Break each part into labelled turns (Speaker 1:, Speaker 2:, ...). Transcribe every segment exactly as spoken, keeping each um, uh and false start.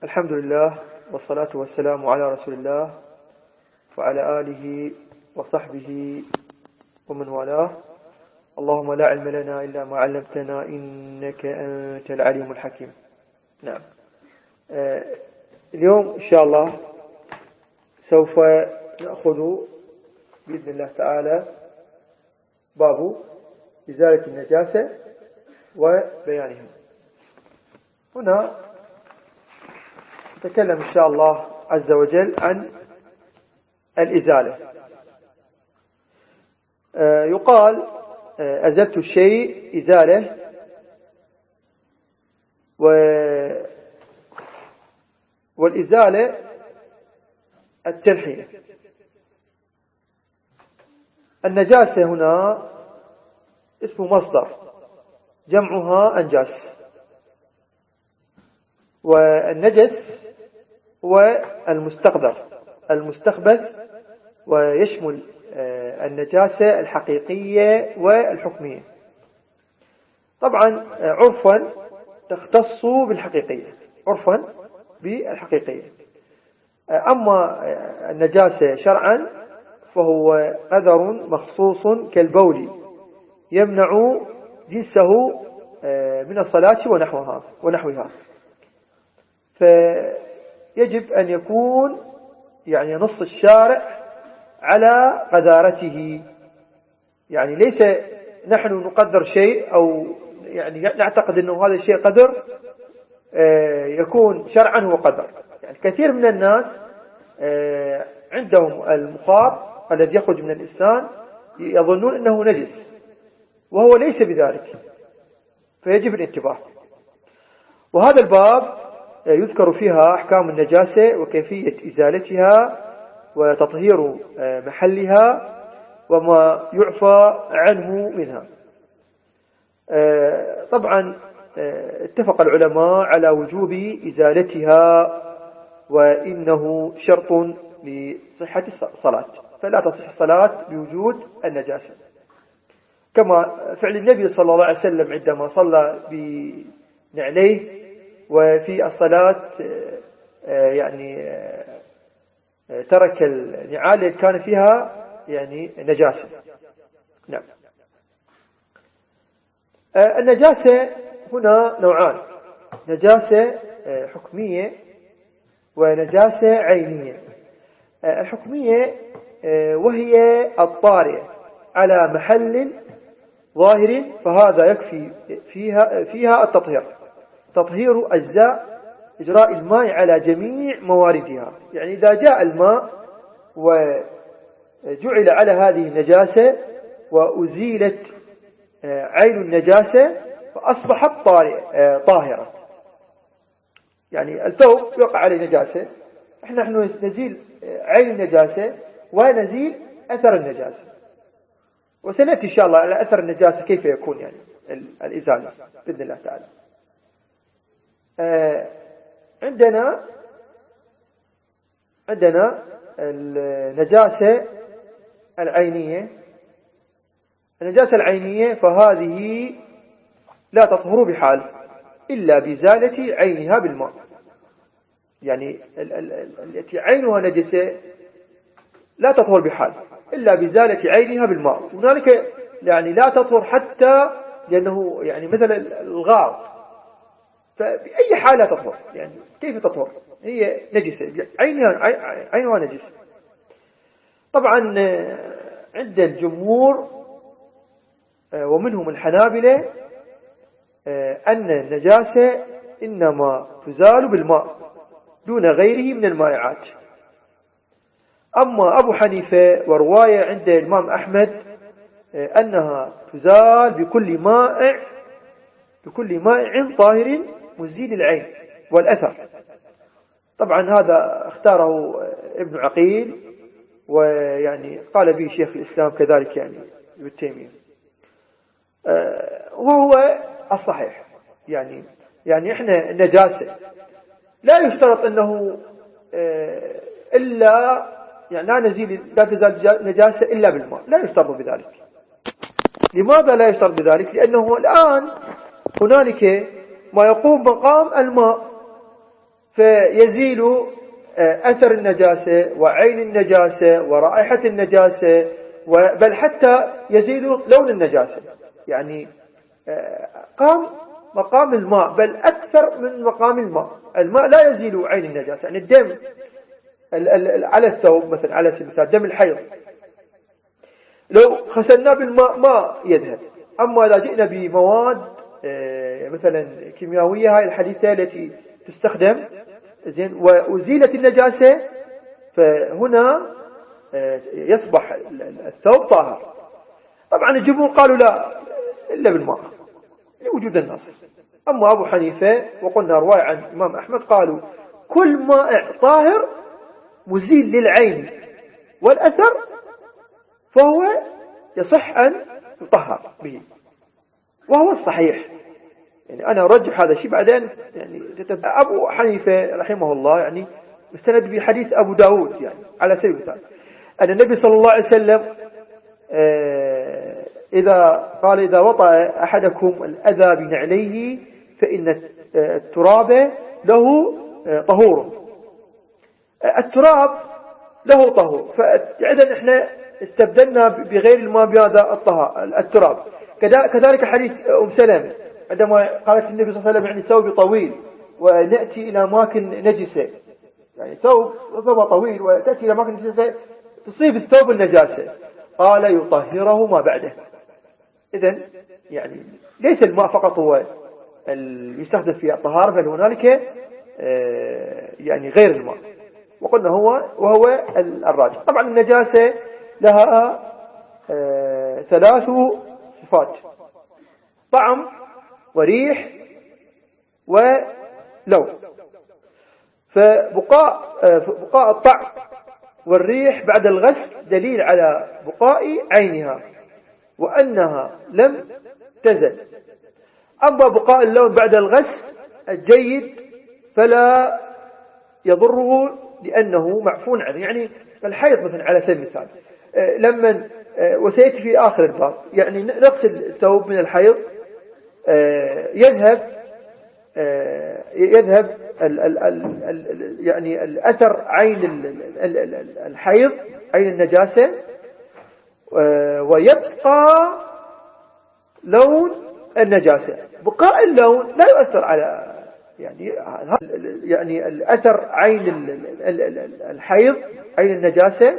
Speaker 1: الحمد لله والصلاة والسلام على رسول الله وعلى آله وصحبه ومن والاه. اللهم لا علم لنا إلا ما علمتنا إنك أنت العليم الحكيم. نعم، اليوم إن شاء الله سوف نأخذ بإذن الله تعالى باب إزالة النجاسة وبيانها. هنا نتكلم إن شاء الله عز وجل عن الإزالة. يقال أزلت الشيء إزالة، والإزالة التنحية. النجاسة هنا اسم مصدر، جمعها أنجاس، والنجس هو المستقذر المستخبث، ويشمل النجاسة الحقيقية والحكمية. طبعا عرفا تختص بالحقيقية، عرفا بالحقيقية. أما النجاسة شرعا فهو قدر مخصوص كالبول يمنع جنسه من الصلاة ونحوها ونحوها فيجب أن يكون يعني نص الشارع على قدارته. يعني ليس نحن نقدر شيء أو يعني نعتقد أنه هذا الشيء قدر يكون شرعا هو قدر. يعني كثير من الناس عندهم المخاط الذي يخرج من الإنسان يظنون أنه نجس وهو ليس بذلك، فيجب الانتباه. وهذا الباب يذكر فيها أحكام النجاسة وكيفية إزالتها وتطهير محلها وما يعفى عنه منها. طبعا اتفق العلماء على وجوب إزالتها، وإنه شرط لصحة الصلاة، فلا تصح الصلاة بوجود النجاسة، كما فعل النبي صلى الله عليه وسلم عندما صلى بنعليه وفي الصلاة يعني ترك النعال التي كان فيها يعني نجاسة. نعم. النجاسة هنا نوعان: نجاسة حكمية ونجاسة عينية. الحكمية وهي الطارئة على محل ظاهر، فهذا يكفي فيها فيها التطهير تطهير أجزاء إجراء الماء على جميع مواردها. يعني إذا جاء الماء وجعل على هذه النجاسة وأزيلت عين النجاسة فأصبحت طاهرة. يعني الثوب يقع عليه نجاسة، احنا نحن نزيل عين النجاسة ونزيل أثر النجاسة، وسنأتي إن شاء الله على أثر النجاسة كيف يكون يعني الإزالة بإذن الله تعالى. عندنا عندنا النجاسة العينية. النجاسة العينية فهذه لا تطهر بحال إلا بإزالة عينها بالماء. يعني التي عينها نجسة لا تطهر بحال إلا بإزالة عينها بالماء. هنالك يعني لا تطهر حتى لأنه يعني مثل الغار، فبأي حالة تطهر. يعني كيف تطهر؟ هي نجسة، عينها عينها نجسة. طبعا عند الجمهور ومنهم الحنابلة أن النجاسة إنما تزال بالماء دون غيره من المائعات. أما أبو حنيفة ورواية عند الإمام أحمد أنها تزال بكل مائع بكل مائع طاهر مزيل العين والأثر. طبعا هذا اختاره ابن عقيل، ويعني قال به شيخ الإسلام كذلك يعني ابن تيمية، وهو الصحيح. يعني يعني احنا النجاسة لا يشترط انه الا يعني لا نزيل لا تزال نجاسة الا بالماء، لا يشترط بذلك. لماذا لا يشترط بذلك؟ لانه الان هنالك ما يقوم مقام الماء، فيزيل أثر النجاسة وعين النجاسة ورائحة النجاسة، بل حتى يزيل لون النجاسة. يعني قام مقام الماء، بل أكثر من مقام الماء. الماء لا يزيل عين النجاسة. يعني الدم على الثوب مثلا، على سبيل المثال دم الحيض لو غسلناه بالماء ما يذهب. أما إذا جئنا بمواد مثلا كيميائية هاي الحديثة التي تستخدم زين وأزيلت النجاسة، فهنا يصبح الثوب طاهر. طبعا الجمهور قالوا لا إلا بالماء لوجود النص. أما أبو حنيفة وقلنا رواية عن إمام أحمد قالوا كل ماء طاهر مزيل للعين والأثر فهو يصح أن يطهر به، وهو الصحيح. يعني أنا أرجح هذا الشيء. بعدين يعني أبو حنيفة رحمه الله يعني استند بحديث أبو داود، يعني على سبيل المثال أن النبي صلى الله عليه وسلم إذا قال إذا وطأ أحدكم الأذى بنعليه فإن التراب له طهور. التراب له طهور، فإذا إحنا استبدلنا بغير الماء بهذا التراب. كذلك حديث أم سلمة عندما قالت النبي صلى الله عليه وسلم يعني ثوب طويل ونأتي إلى أماكن نجسة، يعني ثوب ثوب طويل وتأتي إلى أماكن نجسة تصيب الثوب النجاسة، قال يطهره ما بعده. إذن يعني ليس الماء فقط هو يستخدم في الطهارة، بل هنالك يعني غير الماء، وقلنا هو وهو الراجح. طبعا النجاسة لها ثلاث صفات: طعم وريح ولون. فبقاء بقاء الطعم والريح بعد الغسل دليل على بقاء عينها وأنها لم تزل. أما بقاء اللون بعد الغسل الجيد فلا يضره لأنه معفون عنه. يعني الحيض مثلا على سبيل المثال لما وسيأتي في آخر الباب يعني نغسل الثوب من الحيض يذهب يذهب ال ال ال يعني الأثر عين الحيض عين النجاسة، ويبقى لون النجاسة. بقاء اللون لا يؤثر على يعني يعني الأثر عين الحيض عين النجاسة،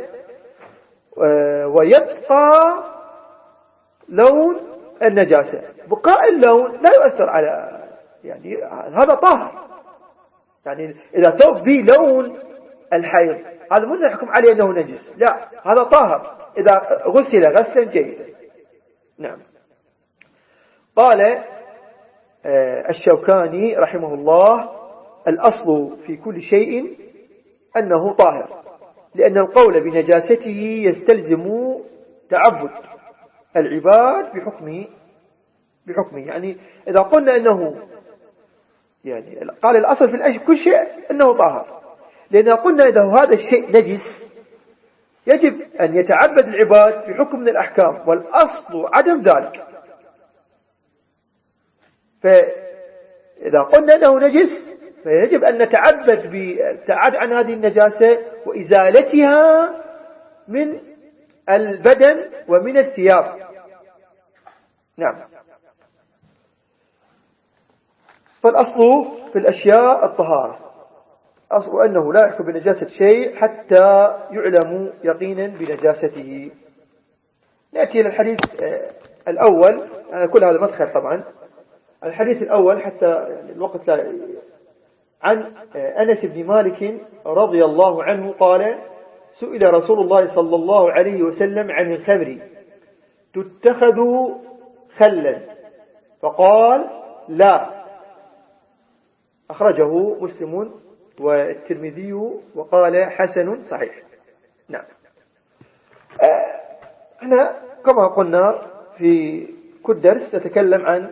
Speaker 1: ويبقى لون النجاسة. بقاء اللون لا يؤثر على يعني هذا طاهر. يعني إذا ثوب به لون الحيض هذا مو نحكم عليه أنه نجس، لا، هذا طاهر إذا غسل غسلا جيدا. نعم. قال الشوكاني رحمه الله: الأصل في كل شيء أنه طاهر، لأن القول بنجاسته يستلزم تعبد العباد بحكمه بحكمه يعني إذا قلنا أنه يعني قال الأصل في الأشياء كل شيء أنه طاهر، لأن قلنا إذا هذا الشيء نجس يجب أن يتعبد العباد بحكم من الأحكام، والأصل عدم ذلك. فإذا قلنا أنه نجس فيجب أن نتعبد بالابتعاد عن هذه النجاسة وإزالتها من البدن ومن الثياب. نعم. فالأصل في الأشياء الطهارة، أصل أنه لا يحكم بنجاسة شيء حتى يعلم يقينا بنجاسته. نأتي إلى الحديث الأول. كل هذا مدخل طبعا. الحديث الأول حتى الوقت لا. عن أنس بن مالك رضي الله عنه قال: سئل رسول الله صلى الله عليه وسلم عن الخمر تتخذ خلا فقال: لا. أخرجه مسلم والترمذي وقال حسن صحيح. نعم. احنا كما قلنا في كل درس نتكلم عن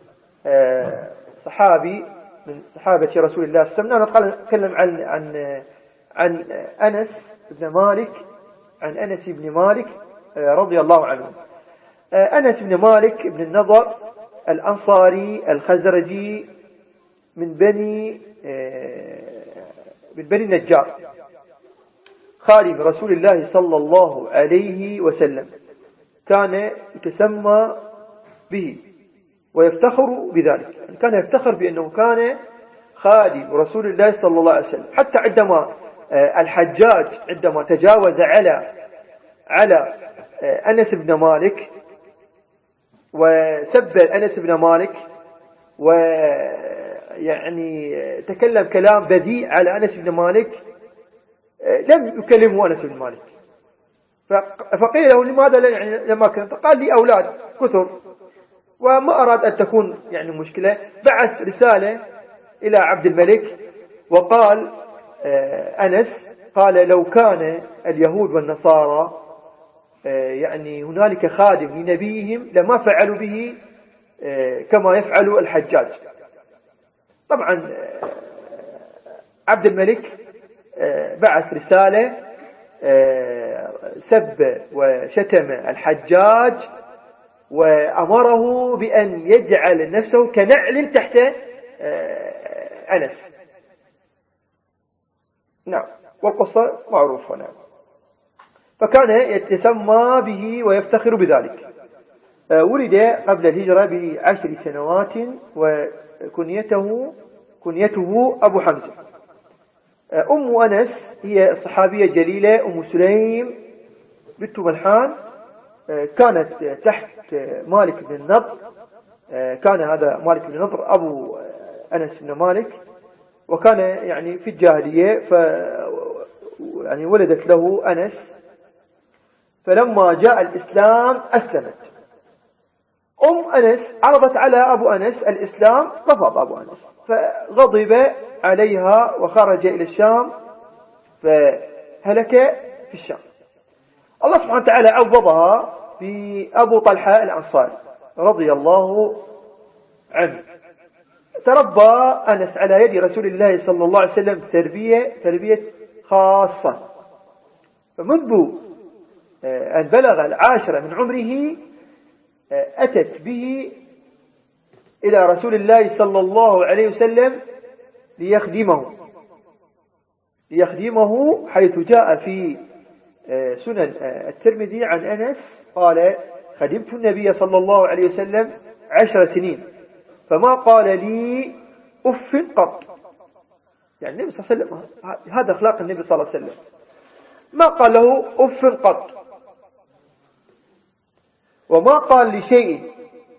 Speaker 1: صحابي من صحابة رسول الله صلى الله عليه وسلم. نتكلم عن عن عن أنس بن مالك عن أنس بن مالك رضي الله عنه. أنس بن مالك بن النضر الأنصاري الخزرجي من بني من بني النجار خادم رسول الله صلى الله عليه وسلم، كان يتسمى به ويفتخر بذلك، يعني كان يفتخر بأنه كان خادم رسول الله صلى الله عليه وسلم. حتى عندما الحجاج عندما تجاوز على على أنس بن مالك وسب أنس بن مالك ويعني تكلم كلام بذيء على أنس بن مالك، لم يكلمه أنس بن مالك، فقيل له لماذا يعني لما كنت؟ قال لي أولاد كثر وما أراد أن تكون يعني مشكلة. بعث رسالة إلى عبد الملك وقال أنس قال لو كان اليهود والنصارى يعني هنالك خادم لنبيهم لما فعلوا به كما يفعل الحجاج. طبعا عبد الملك بعث رسالة سب وشتم الحجاج وأمره بأن يجعل نفسه كنعل تحت أنس. نعم، والقصة معروفة. نعم، فكان يتسمى به ويفتخر بذلك. ولد قبل الهجرة بعشر سنوات وكنيته كنيته أبو حمزة. أم أنس هي الصحابية الجليلة أم سليم بنت ملحان، كانت تحت مالك بن النضر. كان هذا مالك بن النضر أبو أنس بن مالك، وكان يعني في الجاهلية ف يعني ولدت له أنس. فلما جاء الإسلام أسلمت. أم أنس عرضت على أبو أنس الإسلام، رفض أبو أنس فغضب عليها وخرج إلى الشام فهلك في الشام. الله سبحانه وتعالى عوضها بأبو طلحة الأنصاري رضي الله عنه. تربى أنس على يد رسول الله صلى الله عليه وسلم تربية تربية خاصة، فمنذ أن بلغ العاشرة من عمره أتت به إلى رسول الله صلى الله عليه وسلم ليخدمه ليخدمه حيث جاء في سنن الترمذي عن أنس قال خدمت النبي صلى الله عليه وسلم عشر سنين فما قال لي أف قط. يعني النبي صلى الله عليه وسلم هذا أخلاق النبي صلى الله عليه وسلم، ما قال له أف قط، وما قال لشيء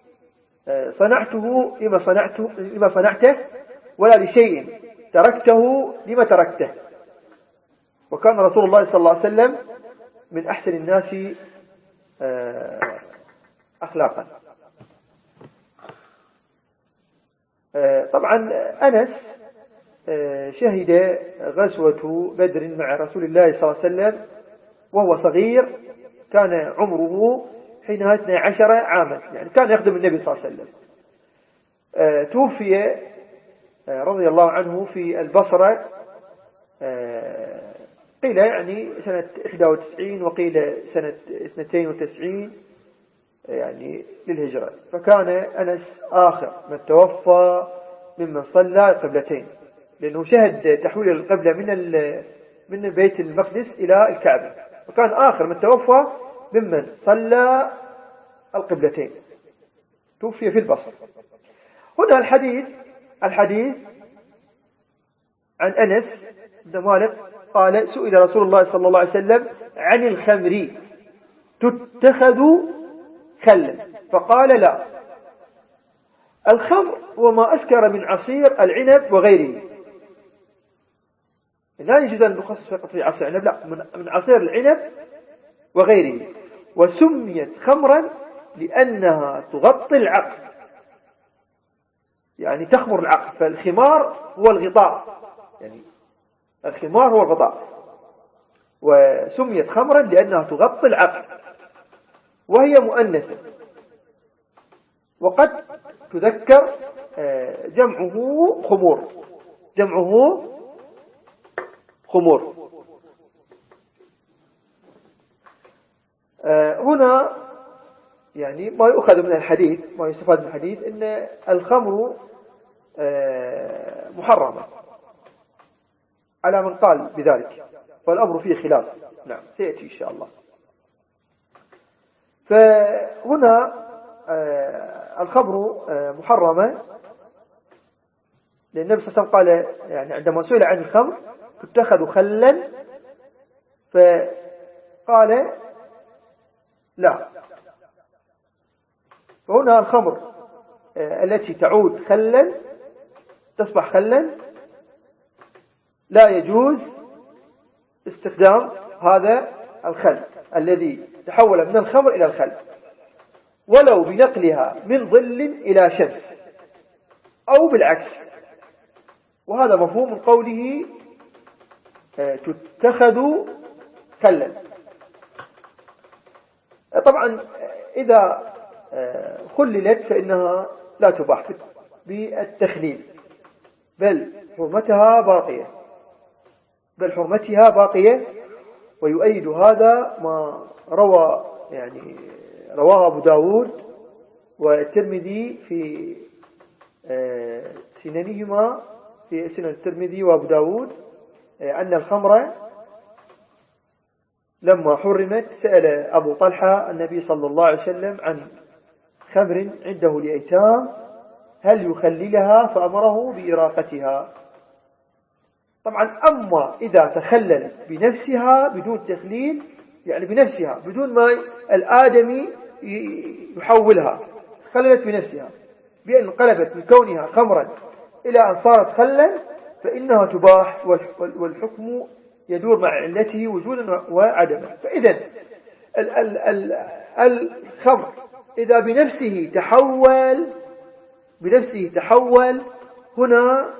Speaker 1: صنعته لما صنعته لما صنعته ولا لشيء تركته لما تركته. وكان رسول الله صلى الله عليه وسلم من أحسن الناس أخلاقا. طبعا أنس شهد غزوة بدر مع رسول الله صلى الله عليه وسلم وهو صغير، كان عمره حينها اثني عشر عاما، يعني كان يخدم النبي صلى الله عليه وسلم. توفي رضي الله عنه في البصرة، قيل يعني سنة إحدى وتسعين وقيل سنة اثنتين وتسعين يعني للهجرة. فكان أنس آخر من توفى ممن صلى القبلتين، لأنه شهد تحويل القبلة من من بيت المقدس إلى الكعبة، وكان آخر من توفى ممن صلى القبلتين، توفي في البصر. هنا الحديث الحديث عن أنس بن مالك قال سئل رسول الله صلى الله عليه وسلم عن الخمر تتخذ خلا فقال لا، الخمر وما أسكر من عصير العنب وغيره. لا يجوز أن نخصص فقط في عصير العنب، لا، من عصير العنب وغيره. وسميت خمرا لأنها تغطي العقل، يعني تخمر العقل، فالخمار هو الغطاء، يعني الخمار هو الغطاء. وسميت خمرا لأنها تغطي العقل وهي مؤنثة، وقد تذكر جمعه خمور جمعه خمور. هنا يعني ما يؤخذ من الحديث، ما يستفاد من الحديث أن الخمر محرمة، على من قال بذلك، والأمر فيه خلاف. نعم سيأتي إن شاء الله. فهنا الخمر محرمة، لأن النبي صلى الله عليه وسلم قال يعني عندما سئل عن الخمر تتخذ خلا فقال لا. فهنا الخمر التي تعود خلا تصبح خلا لا يجوز استخدام هذا الخل الذي تحول من الخمر إلى الخل، ولو بنقلها من ظل إلى شمس أو بالعكس. وهذا مفهوم من قوله تتخذ خلا. طبعا إذا خللت فإنها لا تباح بالتخليل، بل حرمتها باقية بل حرمتها باقية ويؤيد هذا ما روى يعني رواه أبو داود والترمذي في سننهما، في سنن الترمذي وأبو داود، أن الخمر لما حرمت سأل أبو طلحة النبي صلى الله عليه وسلم عن خمر عنده لأيتام هل يخللها، فأمره بإراقتها. طبعا أما إذا تخلل بنفسها بدون تخليل، يعني بنفسها بدون ما الآدمي يحولها، خللت بنفسها بأن انقلبت من كونها خمرا إلى أن صارت خلا، فإنها تباح والحكم يدور مع علته وجودا وعدما. فإذا الخمر إذا بنفسه تحول بنفسه تحول هنا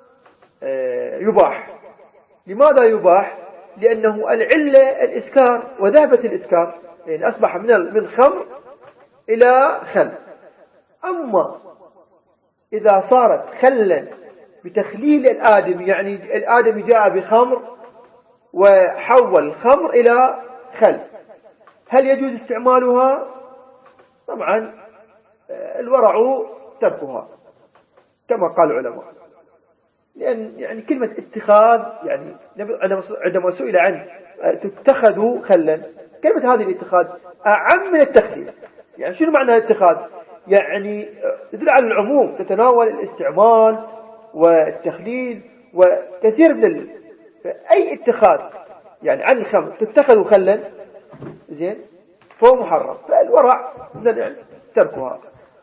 Speaker 1: يباح. لماذا يباح؟ لأنه العلة الإسكار وذهبت الإسكار، يعني أصبح من من خمر إلى خل. أما إذا صارت خلا بتخليل الآدم، يعني الآدم جاء بخمر وحول الخمر إلى خل، هل يجوز استعمالها؟ طبعا الورع تركها كما قال العلماء، لأن يعني كلمة اتخاذ يعني عندما سئل عن تتخذ خلا، كلمة هذه الاتخاذ أعم من التخليل. يعني شنو معنى الاتخاذ؟ يعني تدل على العموم، تتناول الاستعمال والتخليل وكثير من ال... أي اتخاذ يعني عن الخمر تتخذ خلا زين فهو محرم، فالورع من العلم تركها.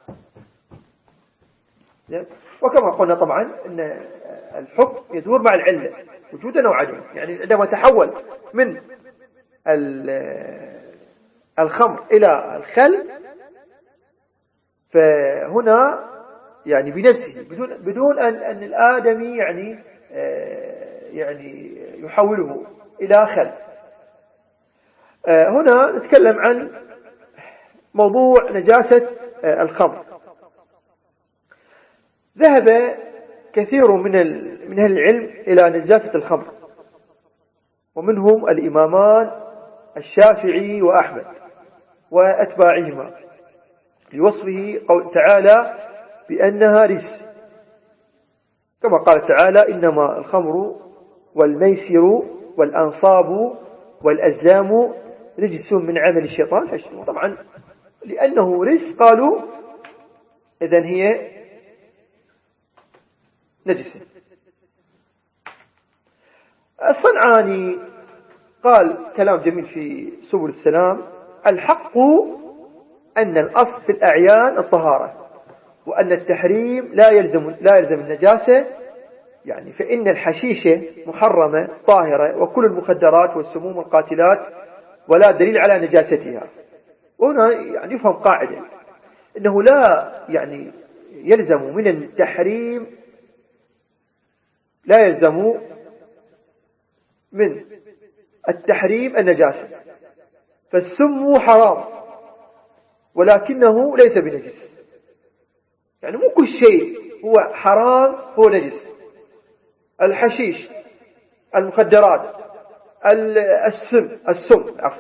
Speaker 1: وكما قلنا طبعا أن الحكم يدور مع العلة وجودا وعدما، يعني عندما تحول من الخمر إلى الخل فهنا يعني بنفسه بدون بدون أن أن الآدمي يعني يعني يحوله إلى خل. هنا نتكلم عن موضوع نجاسة الخمر. ذهب كثير من من أهل العلم إلى نجاسة الخمر، ومنهم الإمامان الشافعي وأحمد وأتباعهما، لوصفه قول تعالى بأنها رجس، كما قال تعالى إنما الخمر والميسر والأنصاب والأزلام رجس من عمل الشيطان. طبعا لأنه رجس قالوا إذن هي نجسة. الصنعاني قال كلام جميل في سبل السلام: الحق أن الأصل في الأعيان الطهارة، وأن التحريم لا يلزم لا يلزم النجاسة، يعني فإن الحشيشة محرمة طاهرة وكل المخدرات والسموم والقاتلات ولا دليل على نجاستها. وهنا يعني يفهم قاعدة إنه لا يعني يلزم من التحريم لا يلزم من التحريم النجاسة، فالسم حرام ولكنه ليس بنجس. يعني مو كل شيء هو حرام هو نجس. الحشيش، المخدرات، السم السم عفوا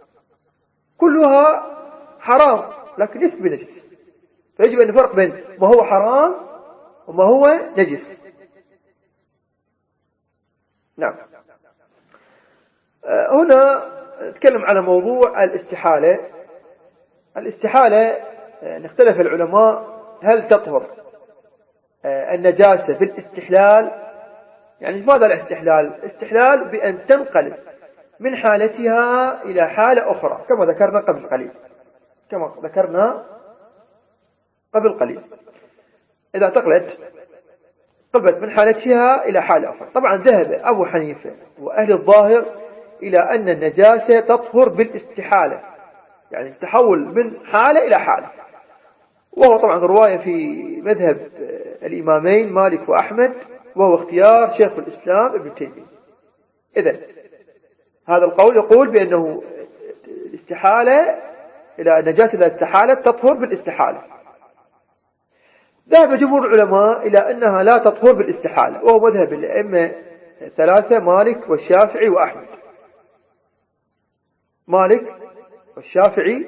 Speaker 1: كلها حرام لكن ليس بنجس. فيجب أن نفرق بين ما هو حرام وما هو نجس. نعم. هنا نتكلم على موضوع الاستحالة. الاستحالة نختلف العلماء هل تطهر النجاسة بالاستحلال، يعني ماذا الاستحلال؟ الاستحلال بأن تنقلب من حالتها إلى حالة أخرى كما ذكرنا قبل قليل كما ذكرنا قبل قليل إذا انتقلت قلبت من حالتها إلى حالة أخرى. طبعا ذهب أبو حنيفة وأهل الظاهر إلى أن النجاسة تطهر بالاستحالة، يعني التحول من حالة إلى حالة، وهو طبعا رواية في مذهب الإمامين مالك وأحمد، وهو اختيار شيخ الإسلام ابن تيمية. إذن هذا القول يقول بأنه الاستحالة إلى النجاسة إذا استحالت تطهر بالاستحالة. ذهب جمهور العلماء إلى أنها لا تطهر بالاستحالة، وهو مذهب الأئمة الثلاثة مالك والشافعي وأحمد. مالك والشافعي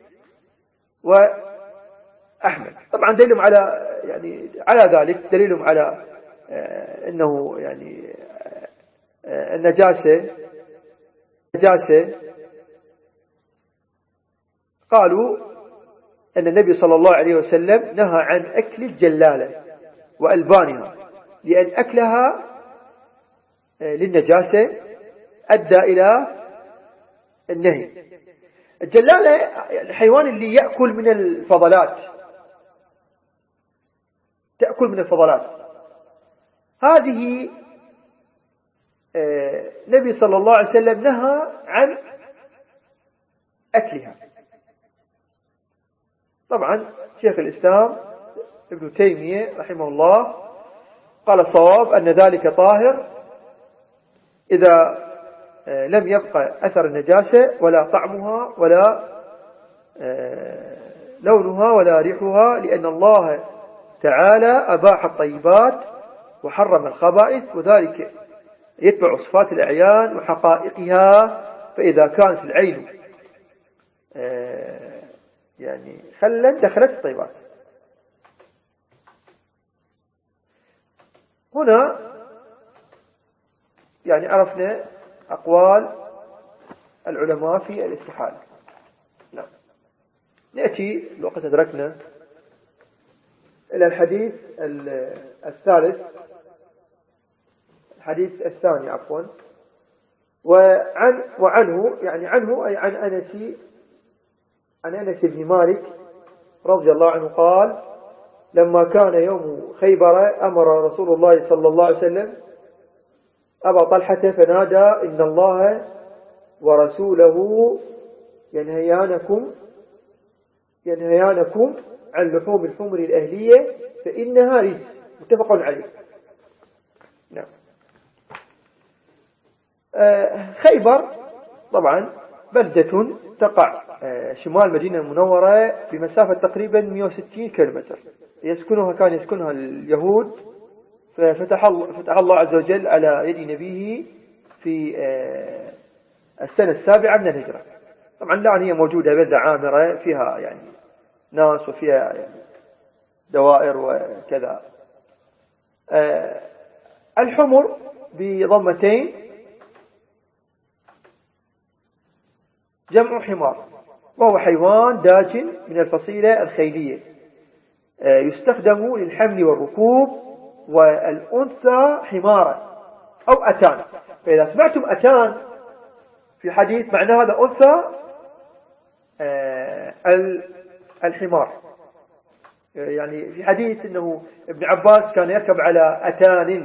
Speaker 1: وأحمد طبعا دليلهم على يعني على ذلك دليلهم على أنه يعني النجاسة النجاسة قالوا أن النبي صلى الله عليه وسلم نهى عن أكل الجلالة وألبانها، لأن أكلها للنجاسة أدى إلى النهي. الجلالة الحيوان اللي يأكل من الفضلات، تأكل من الفضلات، هذه النبي صلى الله عليه وسلم نهى عن أكلها. طبعا شيخ الإسلام ابن تيمية رحمه الله قال الصواب أن ذلك طاهر إذا لم يبقى أثر النجاسة ولا طعمها ولا لونها ولا ريحها، لأن الله تعالى أباح الطيبات وحرم الخبائث، وذلك يتبع صفات الأعيان وحقائقها. فإذا كانت العين يعني خلا دخلت الطيبات. هنا يعني عرفنا أقوال العلماء في الاستحالة. نعم. نأتي الوقت أدركنا إلى الحديث الثالث الحديث الثاني عفوا وعن وعنه يعني عنه أي عن أنس عن أنس بن مالك رضي الله عنه قال: لما كان يوم خيبر أمر رسول الله صلى الله عليه وسلم أبا طلحة فنادى: إن الله ورسوله ينهيانكم ينهيانكم عن لحوم الحمر الأهلية فإنها رجس. متفق عليه. نعم. آه خيبر طبعا بلدة تقع آه شمال المدينة المنورة بمسافة تقريبا مئة وستين كيلومتر. يسكنها كان يسكنها اليهود، ففتح الله, فتح الله عز وجل على يد نبيه في آه السنة السابعة من الهجرة. طبعا الآن هي موجودة بلدة عامرة فيها يعني ناس وفيها يعني دوائر وكذا. آه الحمر بضمتين جمع حمار، وهو حيوان داجن من الفصيلة الخيلية، آه يستخدم للحمل والركوب، والأنثى حمارا أو أتان. فإذا سمعتم أتان في حديث معنى هذا أنثى آه الحمار. يعني في حديث أنه ابن عباس كان يركب على أتان،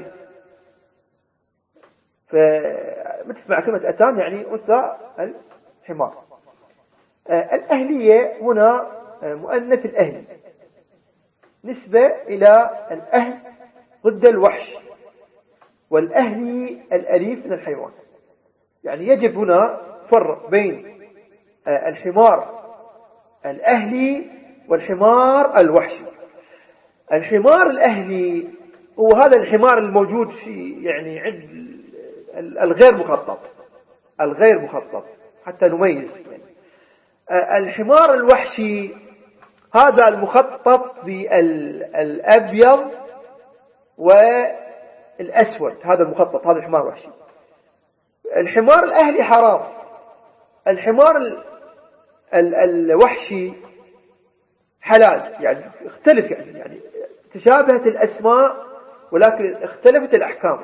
Speaker 1: فمتى تسمع كلمة أتان يعني أنثى الحمار. آه الأهلية هنا آه مؤنث الأهل، نسبة إلى الأهل ضد الوحش، والأهلي الأليف من الحيوان. يعني يجب هنا فرق بين آه الحمار الأهلي والحمار الوحشي. الحمار الأهلي هو هذا الحمار الموجود في يعني عند الغير مخطط الغير مخطط حتى نميز. يعني الحمار الوحشي هذا المخطط بالأبيض والأسود، هذا المخطط، هذا الحمار الوحشي. الحمار الأهلي حرام. الحمار ال ال الوحشي حلال. يعني اختلف، يعني, يعني تشابهت الأسماء ولكن اختلفت الأحكام.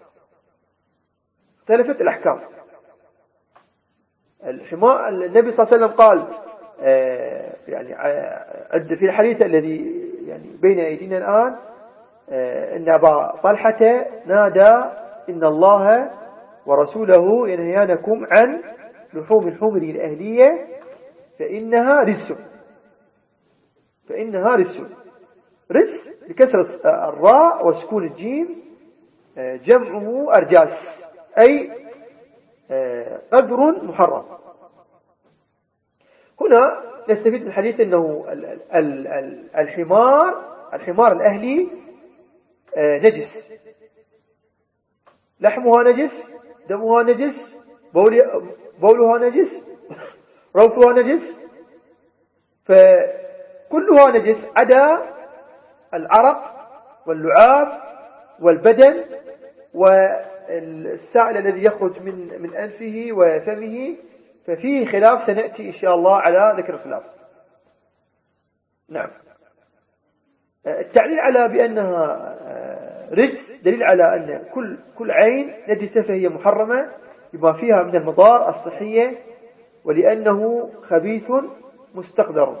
Speaker 1: اختلفت الأحكام. الحمار النبي صلى الله عليه وسلم قال آه يعني عد في الحديث الذي يعني بين أيدينا الآن آه إن أبا طلحة نادى إن الله ورسوله ينهيانكم عن لحوم الحمر الأهلية فإنها رجس. فإنها رجس. رجس بكسر الراء وسكون الجيم جمعه أرجاس، أي قدر محرم. هنا نستفيد من الحديث أنه الحمار الحمار الأهلي نجس، لحمها نجس، دمها نجس، بولها نجس، روثها نجس، فكلها نجس عدا العرق واللعاب والبدن والسائل الذي يخرج من من أنفه وفمه، ففيه خلاف سنأتي إن شاء الله على ذكر الخلاف. نعم. التعليل على بأنها رجس دليل على أن كل كل عين نجسة فهي محرمة بما فيها من المضار الصحية، ولأنه خبيث مستقدر.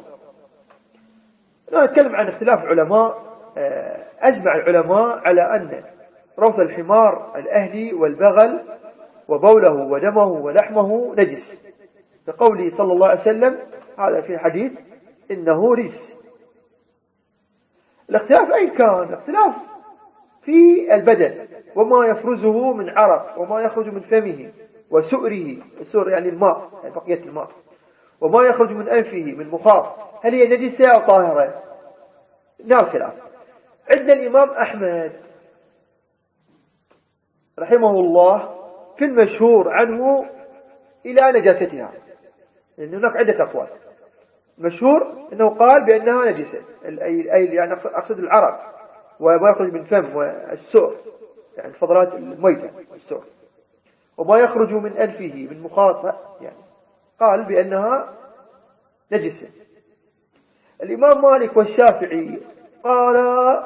Speaker 1: نتكلم عن اختلاف العلماء. أجمع العلماء على أن روث الحمار الأهلي والبغل وبوله ودمه ولحمه نجس، بقوله صلى الله عليه وسلم هذا في الحديث إنه رجس. الاختلاف أي كان الاختلاف في البدن وما يفرزه من عرق وما يخرج من فمه وسؤره، السؤر يعني الماء، يعني بقية الماء، وما يخرج من أنفه من مخاط، هل هي نجسة أو طاهرة؟ نعم خلاف. عندنا الإمام أحمد رحمه الله في المشهور عنه إلى نجاستها، لأن هناك عدة أقوال. مشهور أنه قال بأنها نجسة، أي يعني أقصد العرق وما يخرج من فم والسؤر، يعني الفضلات الميتة والسؤر، وما يخرج من أنفه من مخاط، يعني قال بأنها نجسة. الإمام مالك والشافعي قال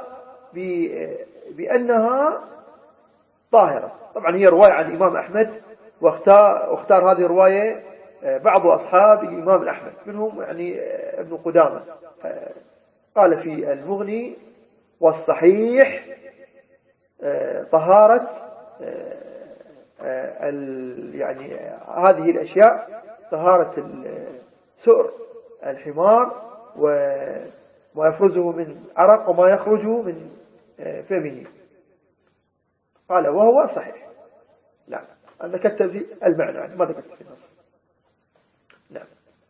Speaker 1: بأنها طاهرة. طبعا هي رواية عن الإمام أحمد، واختار, واختار هذه الرواية بعض أصحاب الإمام الأحمد، منهم يعني ابن قدامة قال في المغني والصحيح طهارة يعني هذه الأشياء، طهارة سؤر الحمار وما يفرزه من عرق وما يخرج من فمه. قال وهو صحيح. نعم. أنا كتب في المعنى، يعني ما ذكرت في النص. نعم.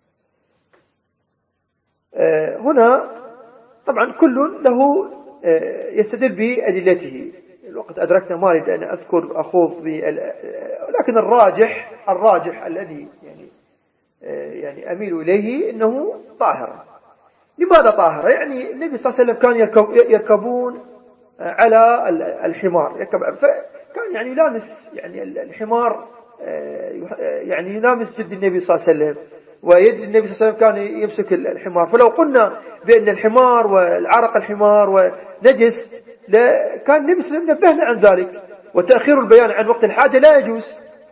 Speaker 1: هنا طبعا كل له يستدل بأدلته. الوقت أدركنا ما أريد أن أذكر أخوض بال... لكن الراجح الراجح الذي يعني يعني أميل إليه أنه طاهر. لماذا طاهر؟ يعني النبي صلى الله عليه وسلم كان يركب يركبون على الحمار، يركب فكان يعني يلامس يعني الحمار يعني يلامس جد النبي صلى الله عليه وسلم، ويد النبي صلى الله عليه وسلم كان يمسك الحمار. فلو قلنا بأن الحمار والعرق الحمار ونجس كان النبي صلى الله عليه وسلم نبهنا عن ذلك، وتأخير البيان عن وقت الحاجة لا يجوز.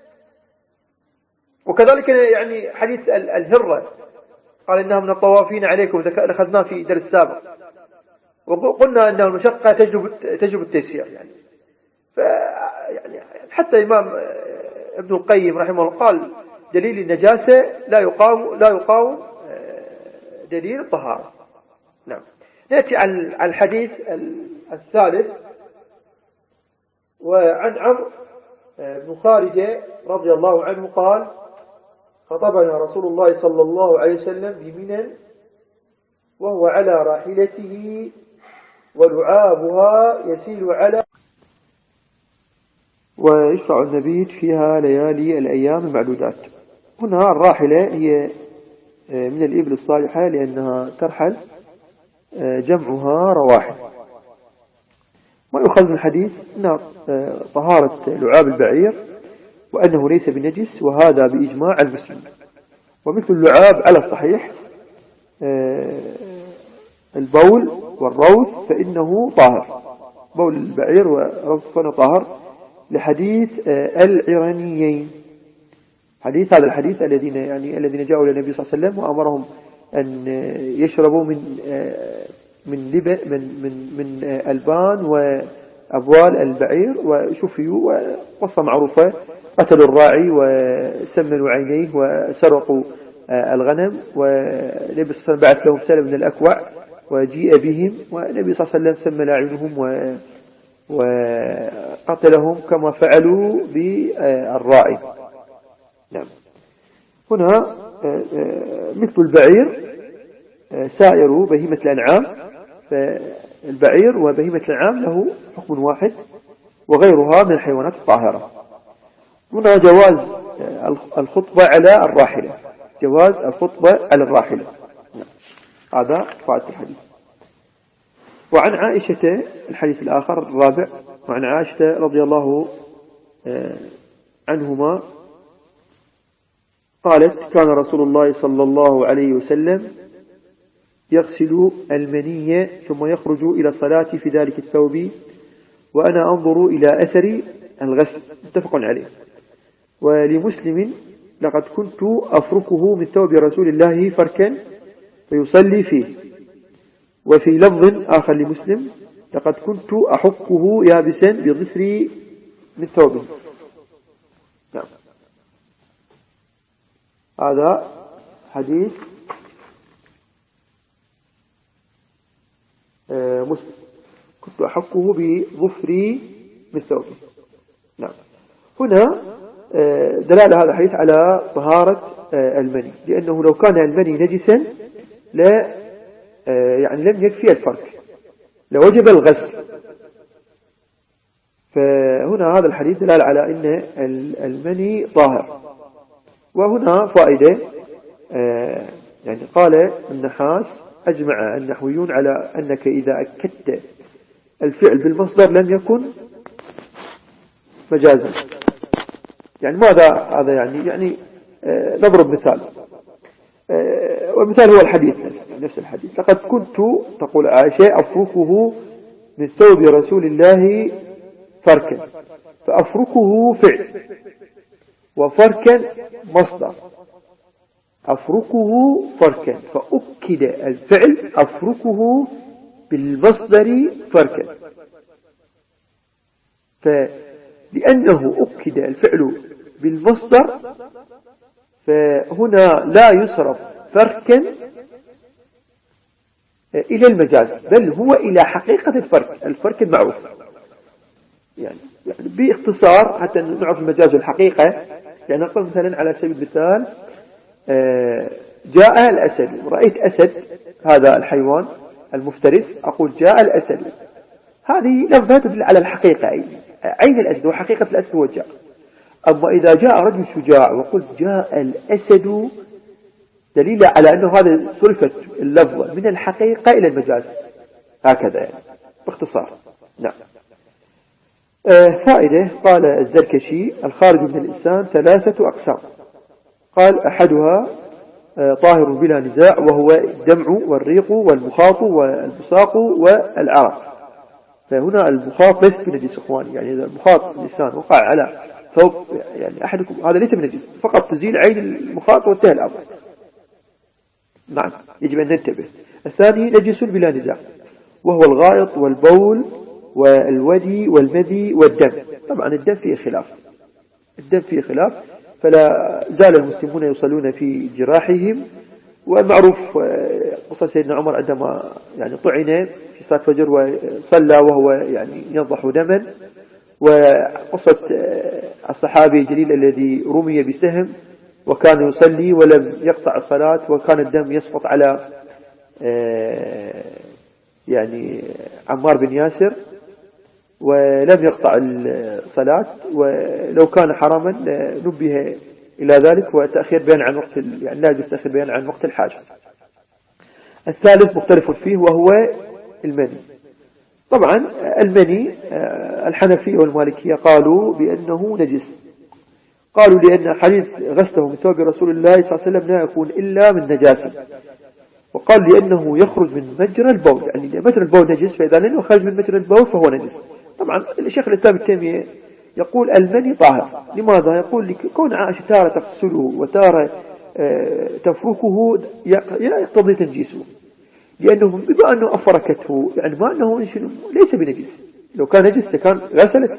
Speaker 1: وكذلك يعني حديث الهرة قال إنها من الطوافين عليكم، أخذناه في درس سابق، وقلنا أنه المشقة تجلب تجلب التيسير. يعني ف يعني حتى الإمام ابن القيم رحمه الله قال دليل النجاسة لا يقاوم لا يقاوم دليل الطهارة. نعم. نأتي على الحديث الثالث. وعن عمرو بن خارجة رضي الله عنه قال خطبنا رسول الله صلى الله عليه وسلم بمنى وهو على راحلته ولعابها يسيل على، ويشرع المبيت فيها ليالي الأيام المعدودات. هنا الراحلة هي من الإبل الصالحة لأنها ترحل، جمعها رواحل. ما يؤخذ من الحديث أن طهارة لعاب البعير وأنه ليس بنجس، وهذا بإجماع المسلمين. ومثل اللعاب على الصحيح البول والروث فإنه طاهر، بول البعير وروث فإنه طاهر، لحديث العرانيين، حديث هذا الحديث الذين يعني الذين جاءوا إلى النبي صلى الله عليه وسلم وأمرهم أن يشربوا من من لبن من من من ألبان وأبوال البعير وشفيوا، وقصة معروفة، قتلوا الراعي وسمنوا عينيه وسرقوا الغنم، والنبي صلى الله عليه وسلم بعث لهم سلم من الأكوع وجيء بهم، والنبي صلى الله عليه وسلم سمن أعينهم وقتلهم كما فعلوا بالراعي. نعم. هنا مثل البعير سائر بهيمة الأنعام، فالبعير وبهيمة الأنعام له حكم واحد وغيرها من الحيوانات الطاهرة. هنا جواز الخطبة على الراحلة، جواز الخطبة على الراحلة. هذا فائدة الحديث. وعن عائشة الحديث الآخر الرابع، وعن عائشة رضي الله عنهما قالت: كان رسول الله صلى الله عليه وسلم يغسل المني ثم يخرج إلى الصلاة في ذلك الثوب وأنا أنظر إلى أثر الغسل، متفق عليه. ولمسلم: لقد كنت أفركه من ثوب رسول الله فركا فيصلي فيه. وفي لفظ آخر لمسلم: لقد كنت أحكه يابسا بظفري من ثوبه. نعم. هذا حديث مسلم: كنت أحكه بظفري من ثوبه. نعم. هنا دلالة هذا الحديث على طهارة المني، لأنه لو كان المني نجسا لا يعني لم يكفي الفرك، لوجب الغسل. فهنا هذا الحديث دلالة على أن المني طاهر. وهنا فائدة، يعني قال النحاس: أجمع النحويون على أنك إذا أكدت الفعل بالمصدر لم يكن مجازا. يعني ماذا هذا يعني؟ يعني نضرب مثال، والمثال هو الحديث نفس الحديث: لقد كنت، تقول عائشة، أفركه من ثوب رسول الله فركا، فأفركه فعل وفركا مصدر، أفركه فركا، فأكد الفعل أفركه بالمصدر فركا. فلأنه أكد الفعل بالمصدر فهنا لا يصرف فركا إلى المجاز، بل هو إلى حقيقة الفرك، الفرك المعروف. يعني, يعني باختصار حتى نعرف المجاز والحقيقة، يعني نقول مثلا على سبيل المثال: جاء الأسد، رأيت أسد، هذا الحيوان المفترس، أقول جاء الأسد، هذه لفظة تدل على الحقيقة، عين الأسد وحقيقة الأسد هو جاء. أما إذا جاء رجل شجاع وقلت جاء الأسد، دليل على أنه هذا صرفت اللفظة من الحقيقة إلى المجاز، هكذا يعني باختصار. نعم. آه فائدة، قال الزركشي: الخارج من الإنسان ثلاثة أقسام. قال: أحدها آه طاهر بلا نزاع، وهو الدمع والريق والمخاط والبصاق والعرق. فهنا المخاط ليس بنجس إخواني، يعني إذا المخاط الإنسان وقع على ثوب يعني أحدكم هذا ليس بنجس، فقط تزيل عين المخاط وانتهى الأمر. نعم، يجب أن ننتبه. الثاني نجس بلا نزاع، وهو الغائط والبول والودي والمذي والدم. طبعا الدم فيه خلاف، الدم فيه خلاف، فلا زال المسلمون يصلون في جراحهم. والمعروف قصة سيدنا عمر عندما يعني طعن في صلاة الفجر وصلى وهو يعني ينضح دما، وقصة الصحابي الجليل الذي رمي بسهم وكان يصلي ولم يقطع الصلاة، وكان الدم يسقط على يعني عمار بن ياسر ولم يقطع الصلاة، ولو كان حراما نبه إلى ذلك، وتأخير بيان عن وقت يعني لا يجوز تأخير بيان عن وقت الحاجة. الثالث مختلف فيه وهو المني. طبعا المني الحنفية والمالكية قالوا بأنه نجس، قالوا لأن حديث غسله من ثوب رسول الله صلى الله عليه وسلم لا يكون إلا من نجاسة، وقال لأنه يخرج من مجرى البول، يعني مجرى البول نجس، فإذا لأنه خرج من مجرى البول فهو نجس. طبعا الشيخ الإسلام ابن تيمية يقول المني طاهر. لماذا؟ يقول لكون عائشة تارة تغسله وتارة تفركه يقتضي تنجيسه، لأنه بما أنه أفركته يعني ما أنه ليس بنجس. لو كان نجس كان غسلت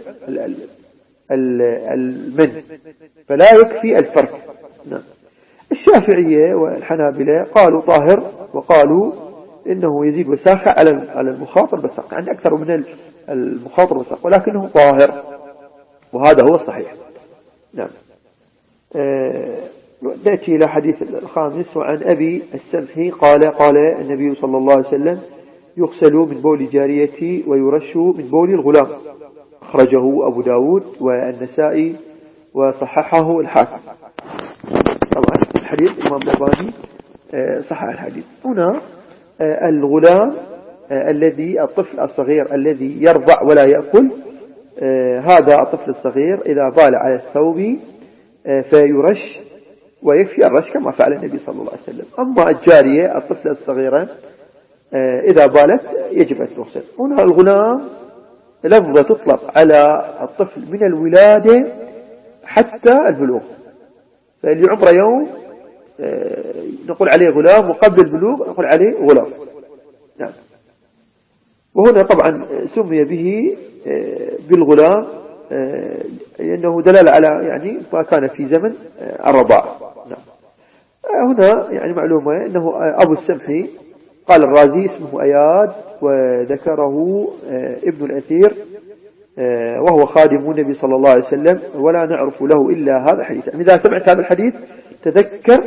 Speaker 1: المن، فلا يكفي الفرك. نعم. الشافعية والحنابلة قالوا طاهر، وقالوا إنه يزيد وساخة على على المخاطر بساق، يعني أكثر من المخاطر بساق، ولكنه طاهر، وهذا هو الصحيح. نعم. آه نأتي إلى حديث الخامس. وعن أبي السمحي قال قال النبي صلى الله عليه وسلم يغسل من بول جاريتي ويرش من بول الغلام، أخرجه أبو داود والنسائي وصححه الحاكم. طبعا الحديث الإمام الألباني صحح الحديث. هنا الغلام الذي الطفل الصغير الذي يرضع ولا يأكل، هذا الطفل الصغير إذا بال على الثوب فيرش، ويكفي الرش كما فعل النبي صلى الله عليه وسلم. أما الجارية الطفلة الصغيرة إذا بالت يجب أن تغسل. هنا الغلام لفظة تطلق على الطفل من الولادة حتى البلوغ، فاللي عمره يوم نقول عليه غلام، وقبل البلوغ نقول عليه غلام. نعم. وهنا طبعا سمي به بالغلام لأنه دلالة على يعني ما كان في زمن الرضاعة. نعم. هنا يعني معلومة أنه أبو السمحي قال الرازي اسمه أياد، وذكره ابن الأثير، وهو خادم النبي صلى الله عليه وسلم، ولا نعرف له إلا هذا الحديث. يعني إذا سمعت هذا الحديث تذكر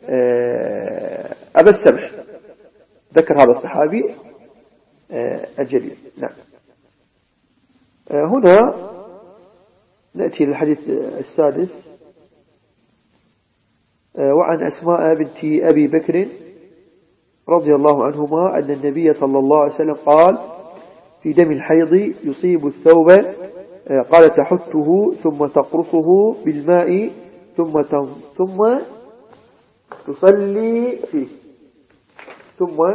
Speaker 1: أبا السمح، ذكر هذا الصحابي الجليل. نعم. هنا نأتي للحديث السادس. وعن أسماء بنت أبي بكر رضي الله عنهما أن النبي صلى الله عليه وسلم قال في دم الحيض يصيب الثوب، قال تحته ثم تقرصه بالماء ثم ثم تصلي فيه ثم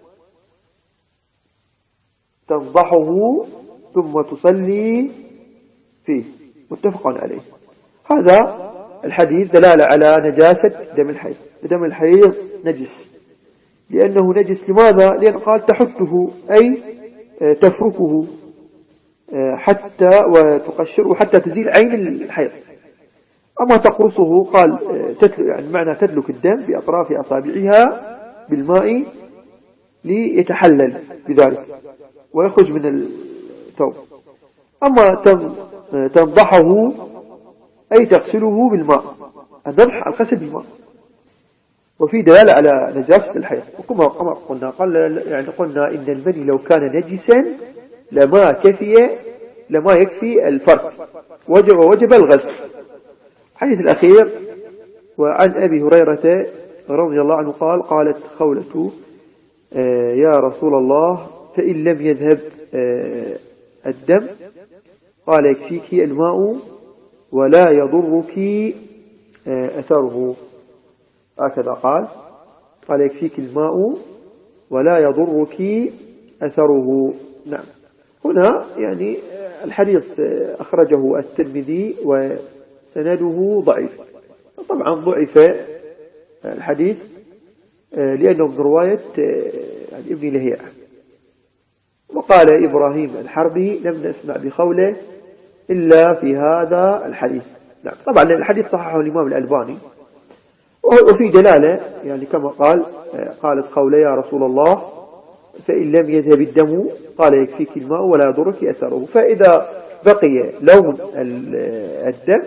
Speaker 1: تنضحه ثم تصلي فيه، متفق عليه. هذا الحديث دلالة على نجاسة دم الحيض. دم الحيض نجس لأنه نجس. لماذا؟ لأن قال تحته أي تفركه حتى وتقشره حتى تزيل عين الحيض. أما تقرصه قال يعني معنى تدلك الدم بأطراف أصابعها بالماء ليتحلل بذلك ويخرج من الثوب. أما تنضحه أي تغسله بالماء، النضح الغسل بالماء، وفي دلالة على نجاسة الحيض. وكما قلنا قال يعني قلنا إن المني لو كان نجسا لما كفي لما يكفي الفرق، وجب وجب الغسل. الحديث الأخير. وعن أبي هريرة رضي الله عنه قال قالت خولة يا رسول الله فإن لم يذهب الدم قال يكفيك الماء ولا يضرك أثره. هكذا قال قال يكفيك الماء ولا يضرك أثره. نعم. هنا يعني الحديث أخرجه الترمذي وسنده ضعيف. طبعا ضعف الحديث لأنه من رواية ابن لهيعة. وقال إبراهيم الحربي لم نسمع بقوله إلا في هذا الحديث. نعم. طبعا الحديث صححه الإمام الألباني، وفي دلالة يعني كما قال قالت قولة يا رسول الله فإن لم يذهب الدم قال يكفيك الماء ولا يضرك أثره. فإذا بقي لون الدم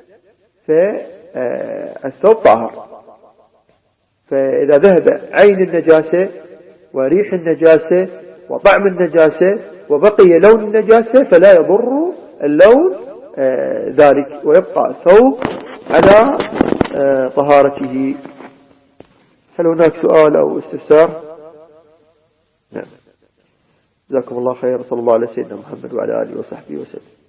Speaker 1: فالثوب طاهر، فإذا ذهب عين النجاسة وريح النجاسة وطعم النجاسة وبقي لون النجاسة فلا يضر اللون ذلك، ويبقى الثوب على طهارته. هل هناك سؤال أو استفسار؟ نعم. جزاكم الله خير. صلى الله على سيدنا محمد وعلى آله وصحبه وسلم.